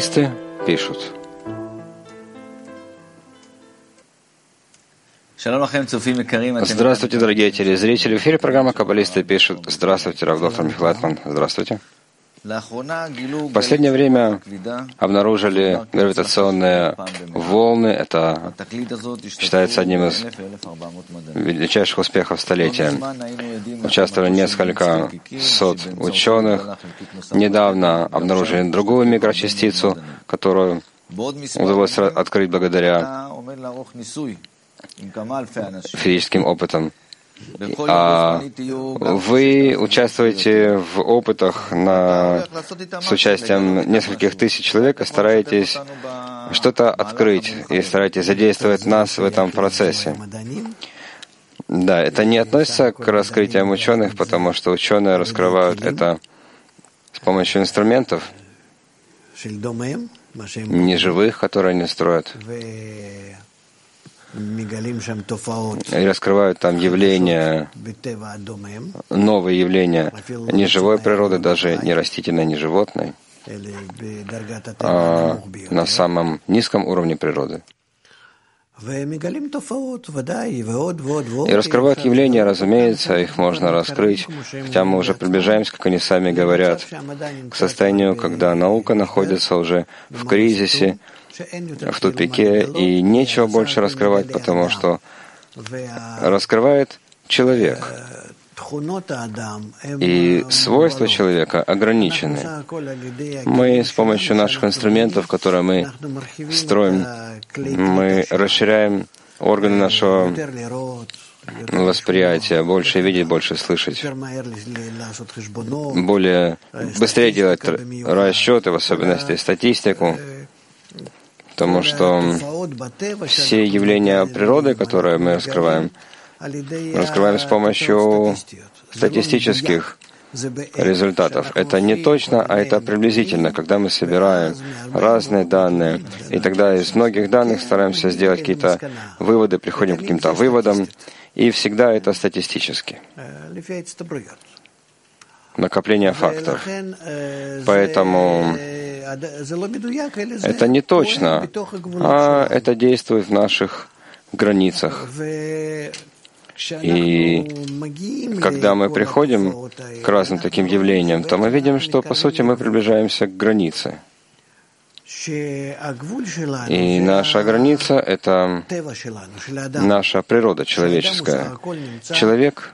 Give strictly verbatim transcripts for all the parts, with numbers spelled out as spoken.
Каббалисты пишут. Здравствуйте, дорогие телезрители. В эфире программа «Каббалисты пишут». Здравствуйте, рав доктор Михаил Лайтман. Здравствуйте. В последнее время обнаружили гравитационные волны. Это считается одним из величайших успехов столетия. Участвовали несколько сот ученых. Недавно обнаружили другую микрочастицу, которую удалось открыть благодаря физическим опытам. А вы участвуете в опытах на, с участием нескольких тысяч человек и стараетесь что-то открыть и стараетесь задействовать нас в этом процессе. Да, это не относится к раскрытиям ученых, потому что ученые раскрывают это с помощью инструментов неживых, которые они строят. И раскрывают там явления, новые явления неживой природы, даже не растительной, не животной, а на самом низком уровне природы. И раскрывают явления, разумеется, их можно раскрыть, хотя мы уже приближаемся, как они сами говорят, к состоянию, когда наука находится уже в кризисе, в тупике, и нечего больше раскрывать, потому что раскрывает человек. И свойства человека ограничены. Мы с помощью наших инструментов, которые мы строим, мы расширяем органы нашего восприятия, больше видеть, больше слышать, более быстрее делать расчеты, в особенности статистику, потому что все явления природы, которые мы раскрываем, мы раскрываем с помощью статистических результатов. Это не точно, а это приблизительно, когда мы собираем разные данные, и тогда из многих данных стараемся сделать какие-то выводы, приходим к каким-то выводам, и всегда это статистически. Накопление фактов. Поэтому это не точно, а это действует в наших границах. И когда мы приходим к разным таким явлениям, то мы видим, что, по сути, мы приближаемся к границе. И наша граница — это наша природа человеческая. Человек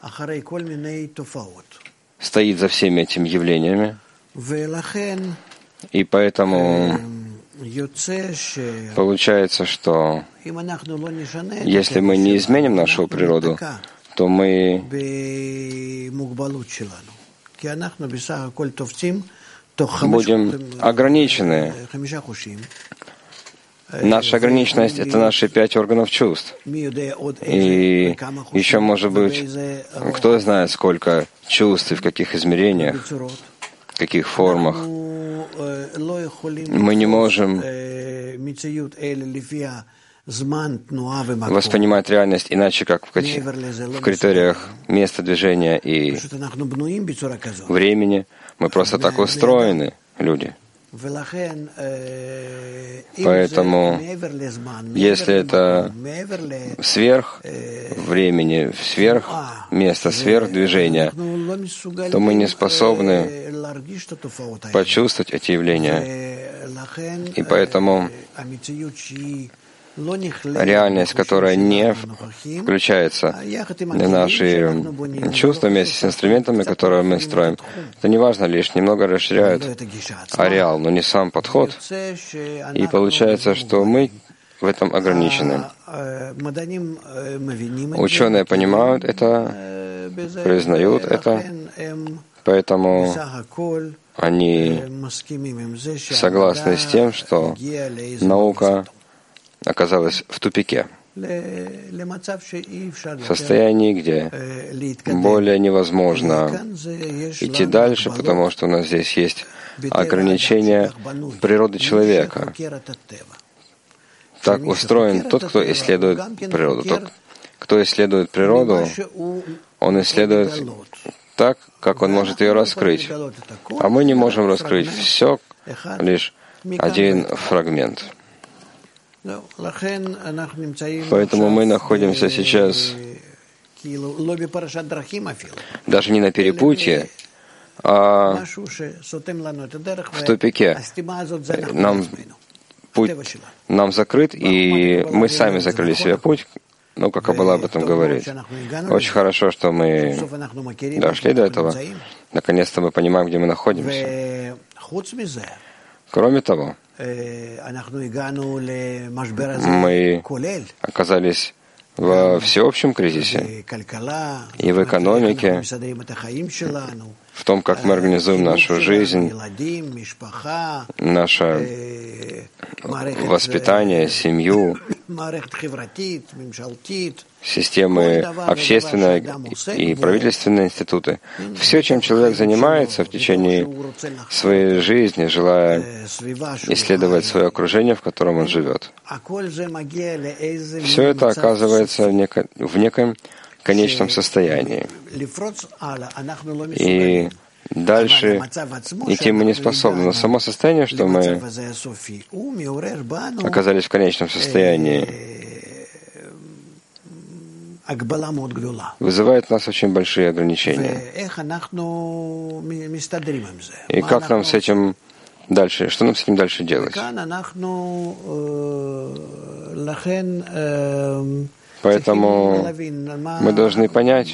стоит за всеми этими явлениями, и поэтому получается, что если мы не изменим нашу природу, то мы будем ограничены. Наша ограниченность — это наши пять органов чувств. И еще, может быть, кто знает, сколько чувств и в каких измерениях, в каких формах. Мы не можем воспринимать реальность иначе, как в критериях места движения и времени. Мы просто так устроены, люди. Поэтому, если это сверх времени, сверх места, сверх движения, то мы не способны почувствовать эти явления. И поэтому реальность, которая не включается в наши чувства вместе с инструментами, которые мы строим, это не важно, лишь немного расширяют ареал, но не сам подход. И получается, что мы в этом ограничены. Ученые понимают это, признают это, поэтому они согласны с тем, что наука оказалась в тупике, в состоянии, где более невозможно идти дальше, потому что у нас здесь есть ограничения природы человека. Так устроен тот, кто исследует природу. Тот, кто исследует природу, он исследует так, как он может ее раскрыть. А мы не можем раскрыть все, лишь один фрагмент. Поэтому мы находимся сейчас даже не на перепутье, а в тупике. Нам путь нам закрыт, и мы сами закрыли себе путь. Ну, как Каббала об этом говорит. Очень хорошо, что мы дошли до этого. Наконец-то мы понимаем, где мы находимся. Кроме того, мы оказались во всеобщем кризисе и в экономике, в том, как мы организуем нашу жизнь, наше воспитание, семью, системы общественные и правительственные институты. Все, чем человек занимается в течение своей жизни, желая исследовать свое окружение, в котором он живет. Все это оказывается в, неко, в неком конечном состоянии. И дальше идти мы не способны. Но само состояние, что мы оказались в конечном состоянии, вызывает в нас очень большие ограничения. И как нам с этим дальше, что нам с этим дальше делать? Поэтому мы должны понять,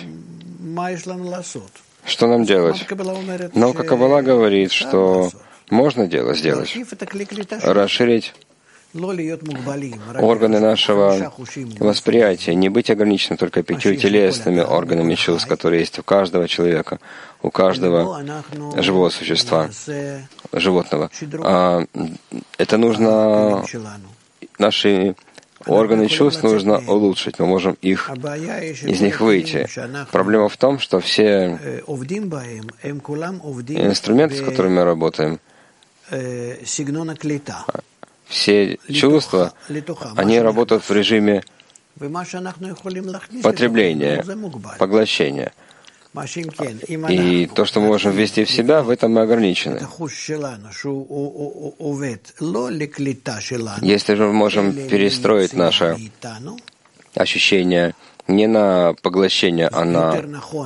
что нам делать. Наука Каббала говорит, что можно дело сделать, расширить органы нашего восприятия, не быть ограниченным только пятью телесными органами чувств, которые есть у каждого человека, у каждого живого существа, животного. А это нужно, наши органы чувств нужно улучшить, мы можем их, из них выйти. Проблема в том, что все инструменты, с которыми мы работаем, все чувства, они работают в режиме потребления, поглощения. И то, что мы можем ввести в себя, в этом мы ограничены. Если же мы можем перестроить наше ощущение не на поглощение, а на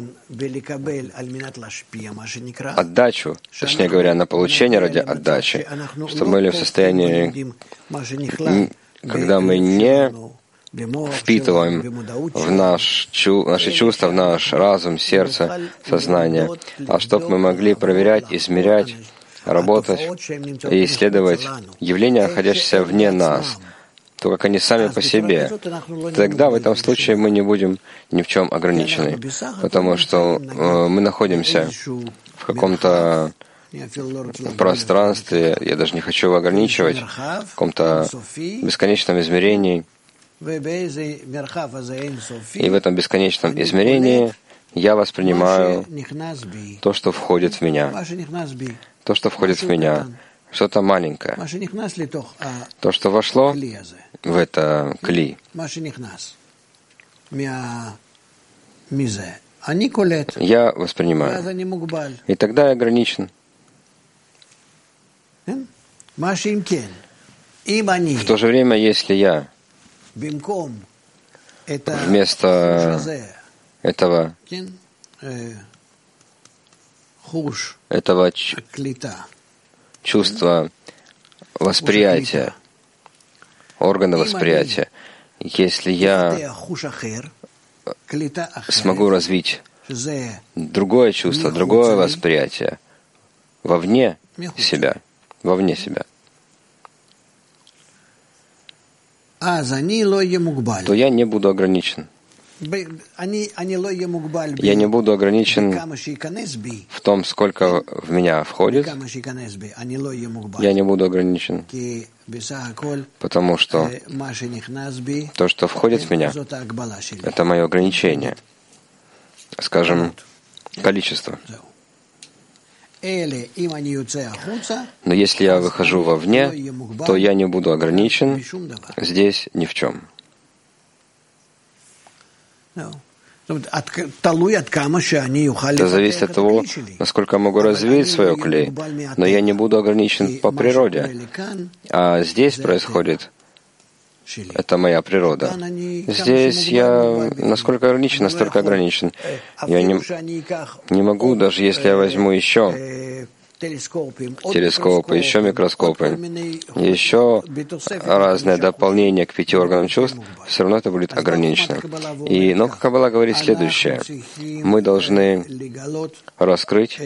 отдачу, точнее говоря, на получение ради отдачи, что мы были в состоянии, когда мы не впитываем в наш, чу, наши чувства, в наш разум, сердце, сознание, а чтобы мы могли проверять, измерять, работать и исследовать явления, находящиеся вне нас, то как они сами по себе, тогда в этом случае мы не будем ни в чем ограничены, потому что э, мы находимся в каком-то пространстве, я даже не хочу его ограничивать, в каком-то бесконечном измерении. И в этом бесконечном измерении я воспринимаю то, что входит в меня, то, что входит в меня, что-то маленькое, то, что вошло в это кли. Я воспринимаю. И тогда я ограничен. В то же время, если я вместо этого, этого чувства восприятия, органа восприятия, если я смогу развить другое чувство, другое восприятие вовне себя, вовне себя, то я не буду ограничен. Я не буду ограничен в том, сколько в меня входит. Я не буду ограничен, потому что то, что входит в меня, это мое ограничение, скажем, количество. Но если я выхожу вовне, то я не буду ограничен здесь ни в чем. Это зависит от того, насколько я могу развить свое клей, но я не буду ограничен по природе. А здесь происходит, это моя природа. Здесь я насколько ограничен, настолько ограничен. Я не, не могу, даже если я возьму еще телескопы, еще микроскопы, еще разные дополнения к пяти органам чувств, все равно это будет ограничено. И Наука Каббала говорит следующее. Мы должны раскрыть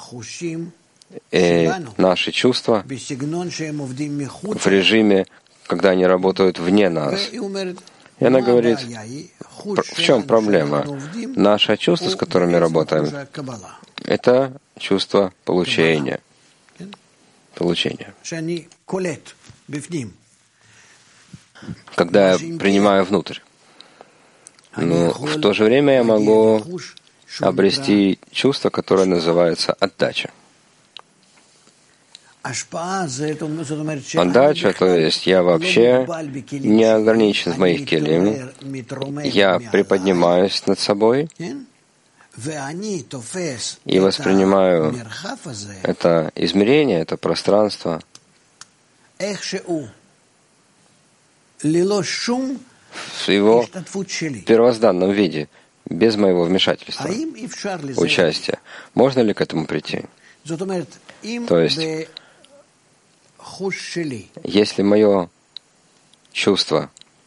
э, наши чувства в режиме, когда они работают вне нас. И она говорит, в чем проблема? Наши чувства, с которыми работаем, это чувство получения. Получения. Когда я принимаю внутрь. Но в то же время я могу обрести чувство, которое называется отдача. Отдача, то есть я вообще не ограничен в моих келим, я приподнимаюсь над собой и воспринимаю это измерение, это пространство в его первозданном виде, без моего вмешательства, участия. Можно ли к этому прийти? То есть, если мое чувство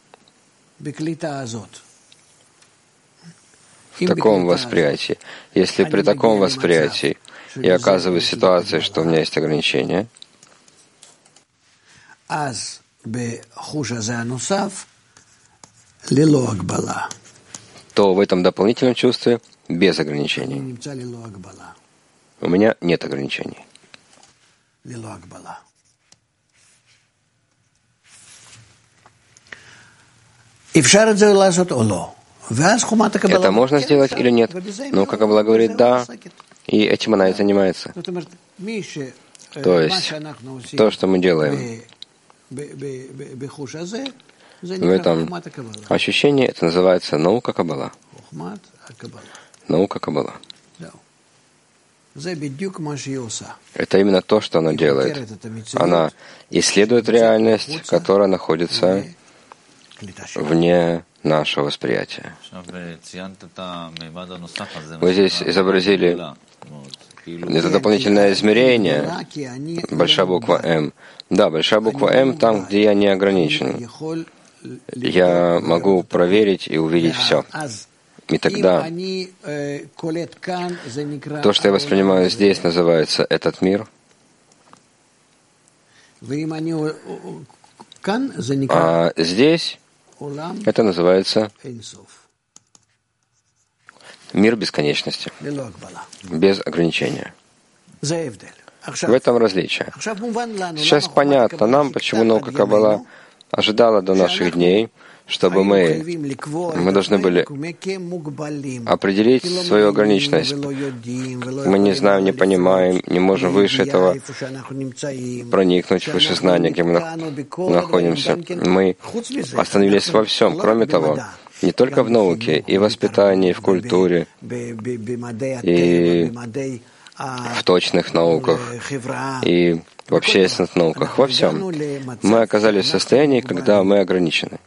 в таком восприятии, если при таком восприятии я оказываюсь в ситуации, что у меня есть ограничения, то в этом дополнительном чувстве без ограничений. У меня нет ограничений. Это можно сделать или нет? Ну, как Каббала говорит, да, и этим она и занимается. То есть, то, что мы делаем в этом ощущении, это называется наука Каббала. Наука Каббала. Это именно то, что она делает. Она исследует реальность, которая находится вне нашего восприятия. Вы здесь изобразили это дополнительное измерение, большая буква М. Да, большая буква М там, где я не ограничен. Я могу проверить и увидеть все. И тогда то, что я воспринимаю здесь, называется этот мир. А здесь это называется мир бесконечности, без ограничения. В этом различие. Сейчас понятно нам, почему наука Каббала ожидала до наших дней, чтобы мы, мы должны были определить свою ограниченность. Мы не знаем, не понимаем, не можем выше этого проникнуть, выше знания, где мы находимся. Мы остановились во всем. Кроме того, не только в науке, и в воспитании, и в культуре, и в точных науках, и в общественных науках, во всем. Мы оказались в состоянии, когда мы ограничены.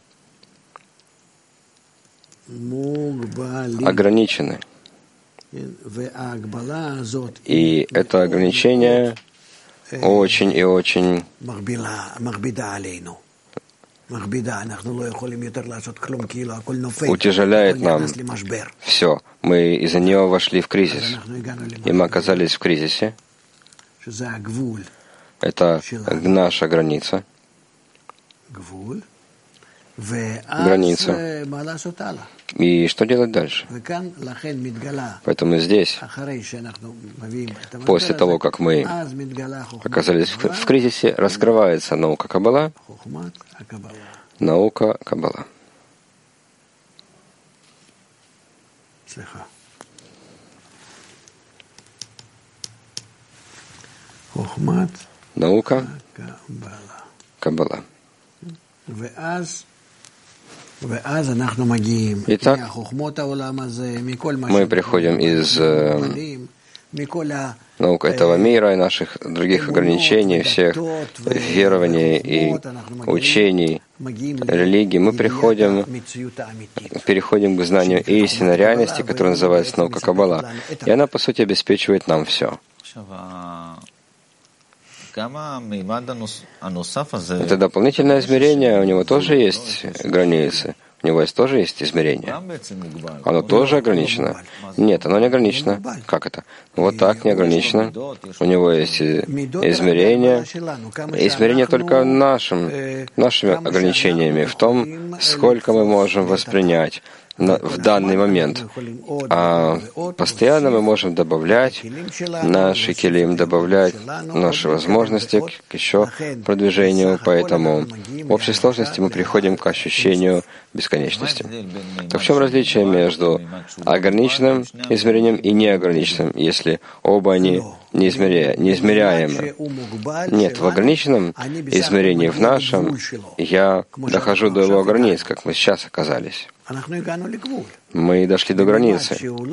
Ограничены. И это ограничение очень и очень утяжеляет нам все. Мы из-за нее вошли в кризис. И мы оказались в кризисе. Это наша граница. Граница. И что делать дальше? Поэтому здесь, после того, как мы оказались в, в кризисе, раскрывается наука Каббала, наука Каббала. Наука Каббала. Итак, мы приходим из наук этого мира и наших других ограничений, всех верований и учений, религий. Мы приходим, переходим к знанию истинной реальности, которая называется наука Каббала. И она, по сути, обеспечивает нам все. Это дополнительное измерение, у него тоже есть границы. У него есть тоже есть измерение. Оно тоже ограничено? Нет, оно не ограничено. Как это? Вот так не ограничено. У него есть измерение. Измерение только нашим, нашими ограничениями, в том, сколько мы можем воспринять в данный момент. А постоянно мы можем добавлять наши келим, добавлять наши возможности к еще продвижению. Поэтому в общей сложности мы приходим к ощущению бесконечности. Так в чем различие между ограниченным измерением и неограниченным, если оба они неизмеря... неизмеряемы? Нет, в ограниченном измерении, в нашем, я дохожу до его границ, как мы сейчас оказались. Мы дошли до границы.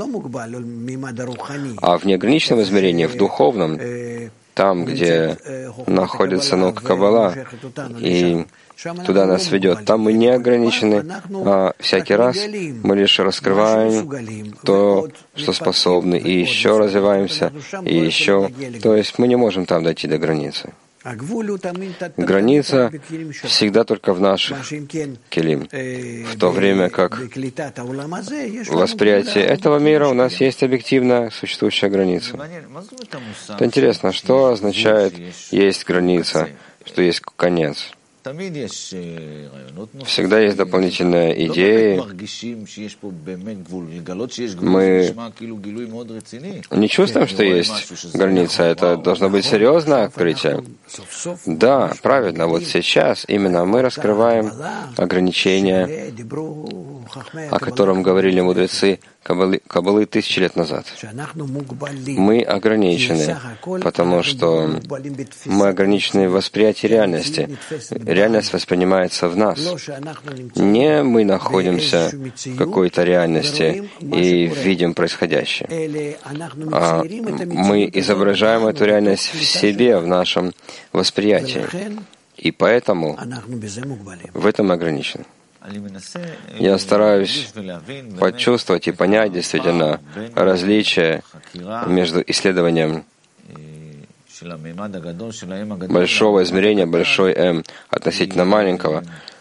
А в неограниченном измерении, в духовном, там, где находится наука Каббала, и туда нас ведет, там мы не ограничены, а всякий раз мы лишь раскрываем то, что способны, и еще развиваемся, и еще. То есть мы не можем там дойти до границы. Граница всегда только в наших келим, в то время как в восприятии этого мира у нас есть объективно существующая граница. Это интересно, что означает «есть граница», что есть конец. Всегда есть дополнительные идеи. Мы не чувствуем, что есть граница. Это должно быть серьезное открытие. Да, правильно. Вот сейчас именно мы раскрываем ограничения, о котором говорили мудрецы Каббалы, Каббалы тысячи лет назад. Мы ограничены, потому что мы ограничены в восприятии реальности. Реальность воспринимается в нас. Не мы находимся в какой-то реальности и видим происходящее, а мы изображаем эту реальность в себе, в нашем восприятии. И поэтому в этом ограничен. Я стараюсь почувствовать и понять действительно различие между исследованием большого измерения, большой М, относительно маленького.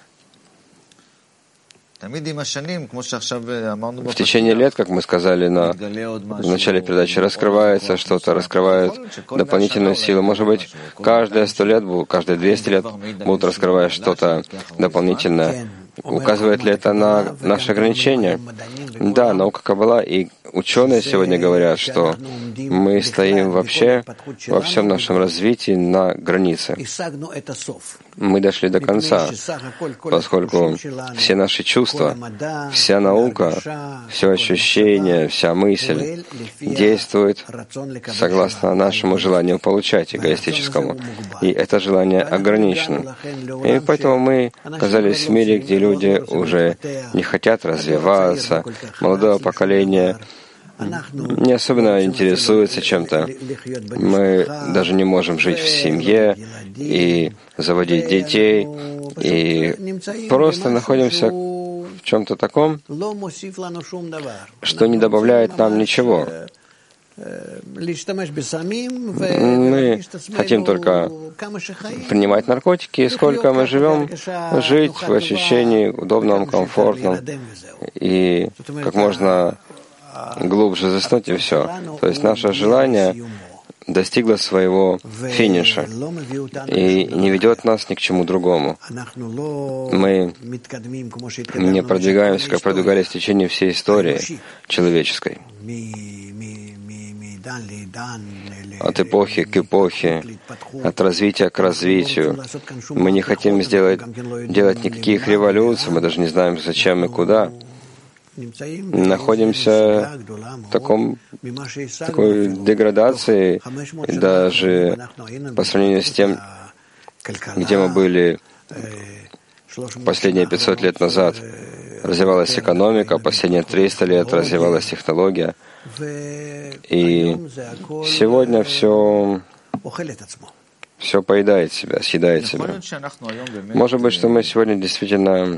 В течение лет, как мы сказали на, в начале передачи, раскрывается что-то, раскрывают дополнительную силу. Может быть, каждые сто лет, каждые двести лет будут раскрывать что-то дополнительное. Указывает ли это на наши ограничения? Да, наука Каббала и ученые сегодня говорят, что мы стоим вообще во всем нашем развитии на границе. Мы дошли до конца, поскольку все наши чувства, вся наука, все ощущение, вся мысль действует согласно нашему желанию получать, эгоистическому. И это желание ограничено. И поэтому мы оказались в мире, где люди уже не хотят развиваться, молодое поколение не особенно интересуется чем-то. Мы даже не можем жить в семье и заводить детей, и просто находимся в чем-то таком, что не добавляет нам ничего. Мы хотим только принимать наркотики, сколько мы живем, жить в ощущении удобном, комфортном, и как можно глубже заснуть, и все. То есть наше желание достигло своего финиша и не ведет нас ни к чему другому. Мы не продвигаемся, как продвигались в течение всей истории человеческой. От эпохи к эпохе, от развития к развитию. Мы не хотим сделать, делать никаких революций, мы даже не знаем, зачем и куда. Находимся в таком, такой деградации, даже по сравнению с тем, где мы были последние пятьсот лет назад. развивалась экономика, последние триста лет развивалась технология. И сегодня все, все поедает себя, съедает себя. Может быть, что мы сегодня действительно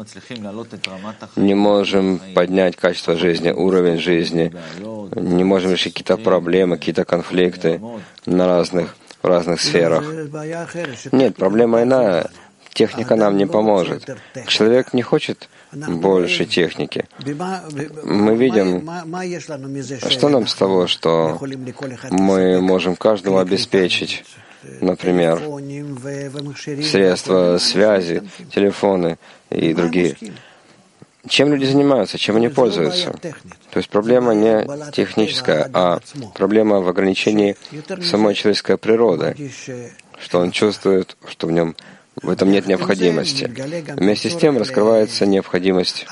не можем поднять качество жизни, уровень жизни, не можем решить какие-то проблемы, какие-то конфликты на разных, в разных сферах. Нет, проблема иная. Техника нам не поможет. Человек не хочет больше техники. Мы видим, что нам с того, что мы можем каждому обеспечить, например, средства связи, телефоны и другие. Чем люди занимаются, чем они пользуются? То есть проблема не техническая, а проблема в ограничении самой человеческой природы, что он чувствует, что в нем в этом нет необходимости. Вместе с тем раскрывается необходимость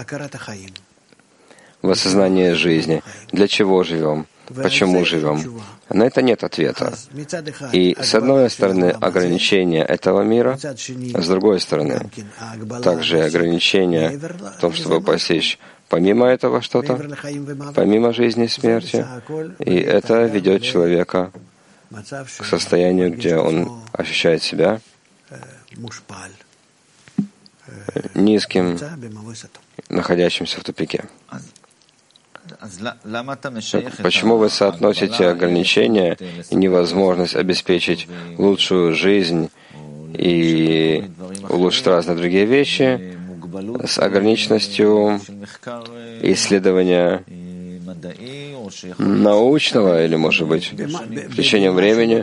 в осознании жизни. Для чего живем? Почему живем? На это нет ответа. И с одной стороны ограничение этого мира, а с другой стороны также ограничение в том, чтобы постичь помимо этого что-то, помимо жизни и смерти. И это ведет человека к состоянию, где он ощущает себя низким, находящимся в тупике. Почему вы соотносите ограничения и невозможность обеспечить лучшую жизнь и улучшить разные другие вещи с ограниченностью исследования научного или, может быть, в течение времени?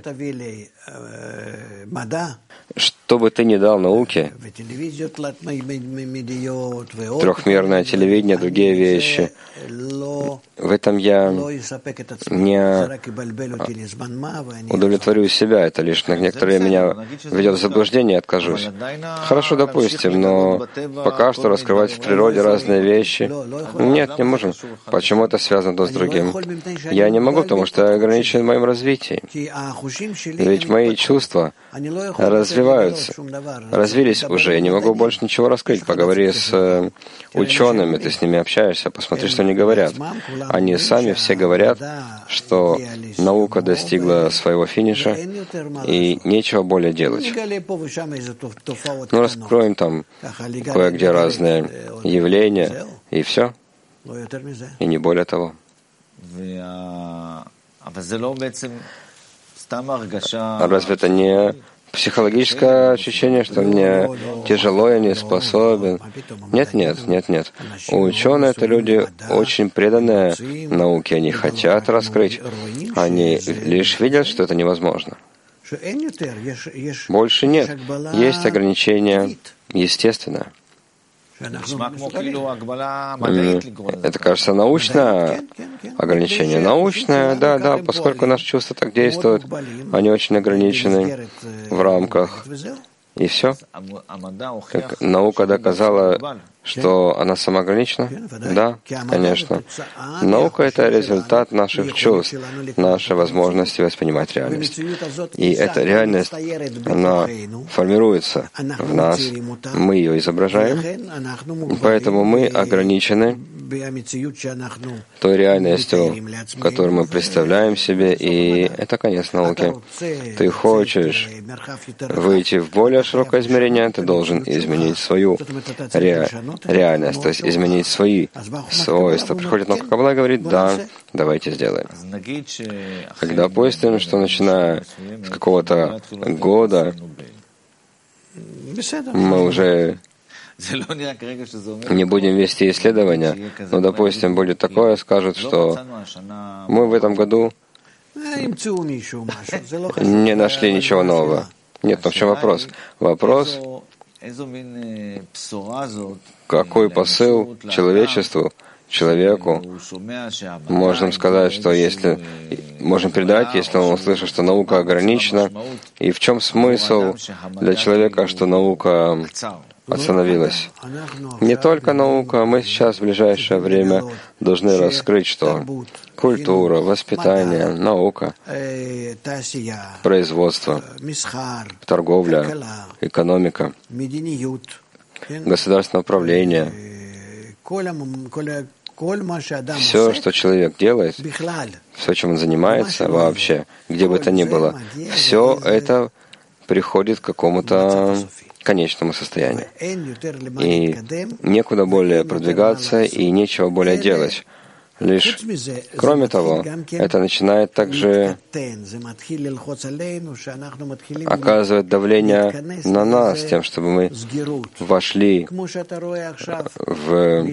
Что бы ты ни дал науке, трехмерное телевидение, другие вещи, в этом я не удовлетворю себя, это лишь на некоторое меня ведет в заблуждение, откажусь. Хорошо, допустим, но пока что раскрывать в природе разные вещи. Нет, не можем. Почему это связано то с другим? Я не могу, потому что я ограничен в моем развитии. Ведь мои чувства развиваются, развились уже, я не могу больше ничего раскрыть. Поговори с учеными, ты с ними общаешься, посмотри, что они говорят. Они сами все говорят, что наука достигла своего финиша и нечего более делать. Ну, раскроем там кое-где разные явления, и все, и не более того. Разве это не психологическое ощущение, что мне тяжело, я не способен? Нет, нет, нет, нет. Ученые — это люди очень преданные науке, они хотят раскрыть, они лишь видят, что это невозможно. Больше нет. Есть ограничения естественное. Это, кажется, научное ограничение. Научное, да, да, поскольку наши чувства так действуют, они очень ограничены в рамках. И все. Как наука доказала, что она самоограничена? Да, конечно. Наука — это результат наших чувств, нашей возможности воспринимать реальность. И эта реальность, она формируется в нас, мы ее изображаем, поэтому мы ограничены той реальностью, которую мы представляем себе, и это конец науки. Ты хочешь выйти в более широкое измерение, ты должен изменить свою ре... реальность, то есть изменить свои свойства. Приходит наука Каббала и говорит: да, давайте сделаем. Так, допустим, что начиная с какого-то года мы уже не будем вести исследования, но, допустим, будет такое, скажут, что мы в этом году не нашли ничего нового. Нет, но в чем вопрос? Вопрос, какой посыл человечеству, человеку, можем сказать, что если можем передать, если он услышит, что наука ограничена, и в чем смысл для человека, что наука остановилась? Не только наука, мы сейчас в ближайшее время должны раскрыть, что культура, воспитание, наука, производство, торговля, экономика, государственное управление, Все, что человек делает, все, чем он занимается вообще, где бы то ни было, все это приходит к какому-то конечному состоянию. И некуда более продвигаться, и нечего более делать. Лишь, кроме того, это начинает также оказывать давление на нас, тем, чтобы мы вошли в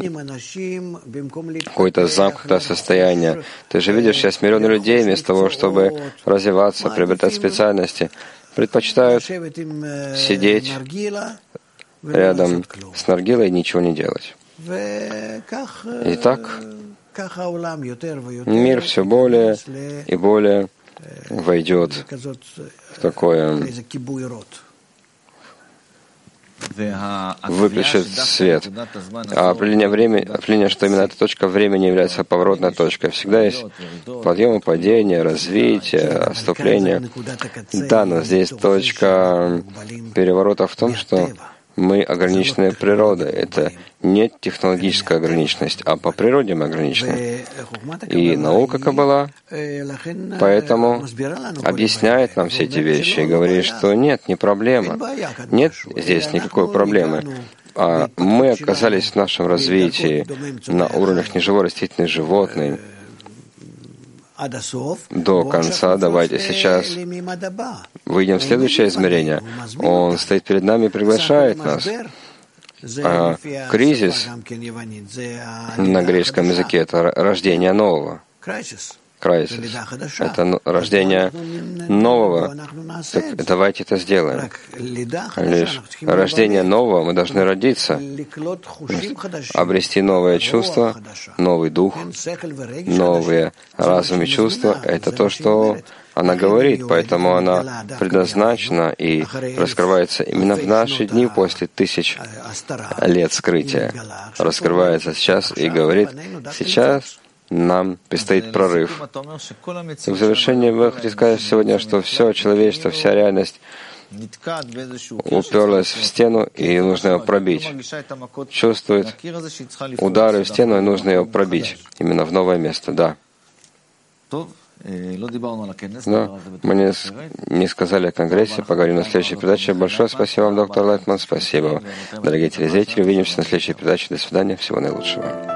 какое-то замкнутое состояние. Ты же видишь, сейчас миллионы людей вместо того, чтобы развиваться, приобретать специальности, предпочитают сидеть рядом с наргилой и ничего не делать. И так мир все более и более войдет в такое, выключит свет. А определение, времени, определение, что именно эта точка времени является поворотной точкой. Всегда есть подъем, падение, развитие, отступление. Да, но здесь точка переворота в том, что мы ограничены природой. Это не технологическая ограниченность, а по природе мы ограничены. И наука Каббала поэтому объясняет нам все эти вещи и говорит, что нет, не проблема. Нет здесь никакой проблемы. А мы оказались в нашем развитии на уровнях неживой растительной животной. До конца. Давайте сейчас выйдем в следующее измерение. Он стоит перед нами и приглашает нас. А кризис на греческом языке — это рождение нового. Крайсис. Это рождение нового. Так давайте это сделаем. Лишь рождение нового мы должны родиться, обрести новое чувство, новый дух, новые разум и чувства. Это то, что она говорит, поэтому она предназначена и раскрывается именно в наши дни после тысяч лет скрытия. Раскрывается сейчас и говорит: сейчас нам предстоит прорыв. В завершение вы хотите сказать сегодня, что все человечество, вся реальность уперлась в стену, и нужно ее пробить. Чувствует удары в стену, и нужно ее пробить. Именно в новое место, да. Но мы не, не сказали о Конгрессе, поговорим на следующей передаче. Большое спасибо вам, доктор Лайтман. Спасибо, дорогие телезрители. Увидимся на следующей передаче. До свидания. Всего наилучшего.